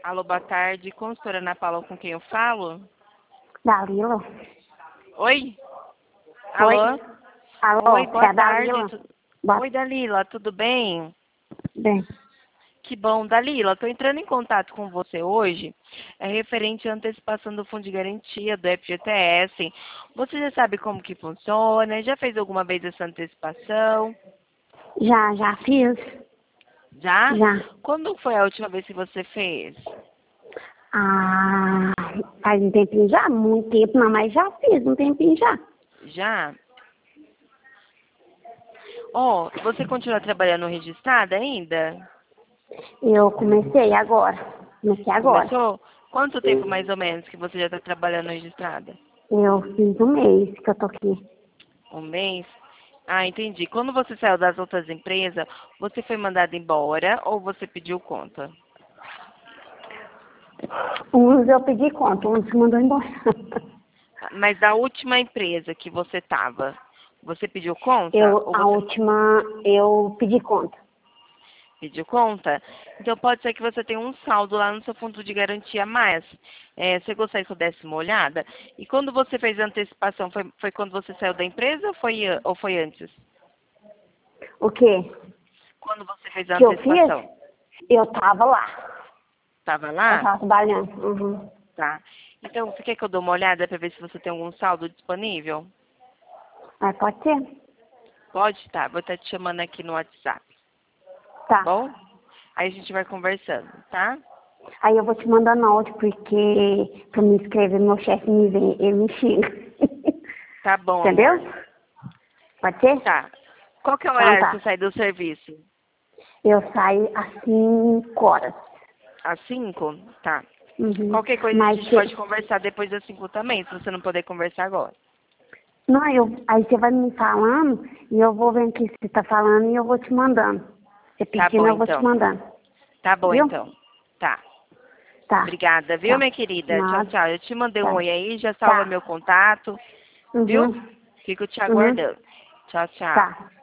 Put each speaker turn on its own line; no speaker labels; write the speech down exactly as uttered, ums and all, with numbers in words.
Alô, boa tarde. Consultora Ana Paula, com quem eu falo?
Dalila.
Oi?
Oi.
Alô?
Alô,
Oi, boa
é a
tarde.
Dalila.
Tu-
Boa
Oi, Dalila, tudo bem?
bem.
Que bom. Dalila, estou entrando em contato com você hoje, é referente à antecipação do Fundo de Garantia do F G T S. Você já sabe como que funciona? Já fez alguma vez essa antecipação?
Já, já fiz.
Já?
Já.
Quando foi a última vez que você fez?
Ah, faz um tempinho já, muito tempo não, mas já fiz um tempinho já.
Já? Oh, você continua trabalhando registrada ainda?
Eu comecei agora. Comecei agora.
Começou? Quanto tempo mais ou menos que você já está trabalhando registrada?
Eu fiz um mês que eu tô aqui.
Um mês? Ah, entendi. Quando você saiu das outras empresas, você foi mandada embora ou você pediu conta?
Uns eu pedi conta, uns mandou embora.
Mas da última empresa que você estava, você pediu conta
Eu,
ou
a
você
última, eu pedi conta.
pediu conta? Então pode ser que você tenha um saldo lá no seu fundo de garantia a mais. É, você gostaria que eu desse uma olhada? E quando você fez a antecipação, foi, foi quando você saiu da empresa ou foi, a- ou foi antes?
O quê?
Quando você fez a
Que eu fiz?
antecipação?
Eu tava lá.
Estava
Eu
lá?
tava trabalhando. Uhum.
Tá. Então, você quer que eu dê uma olhada para ver se você tem algum saldo disponível?
Mas pode ser?
Pode? Tá. Vou estar te chamando aqui no WhatsApp. Tá
Tá.
bom? Aí a gente vai conversando, tá?
Aí eu vou te mandar áudio, porque pra me inscrever, meu chefe me vem, ele me xinga.
Tá bom,
Entendeu?
amor.
Pode ser?
Tá. Qual que é o
Então
horário que
tá.
você sai do serviço?
Eu saio às cinco horas.
Às cinco? Tá.
Uhum.
Qualquer coisa a
Mas
gente pode
se...
conversar depois das cinco também, se você não puder conversar agora.
Não, eu... aí você vai me falando e eu vou vendo o que você tá falando e eu vou te mandando. Você
Tá
pedindo,
bom,
eu vou te
então.
mandando.
Tá bom,
Viu?
então. Tá.
Tá.
Obrigada, viu,
Tchau.
minha querida? Tchau,
Nada.
tchau. Eu te mandei um
Tá.
oi aí, já salva
Tá.
meu contato, viu?
Uhum.
Fico te
Uhum.
aguardando. Tchau, tchau.
Tá.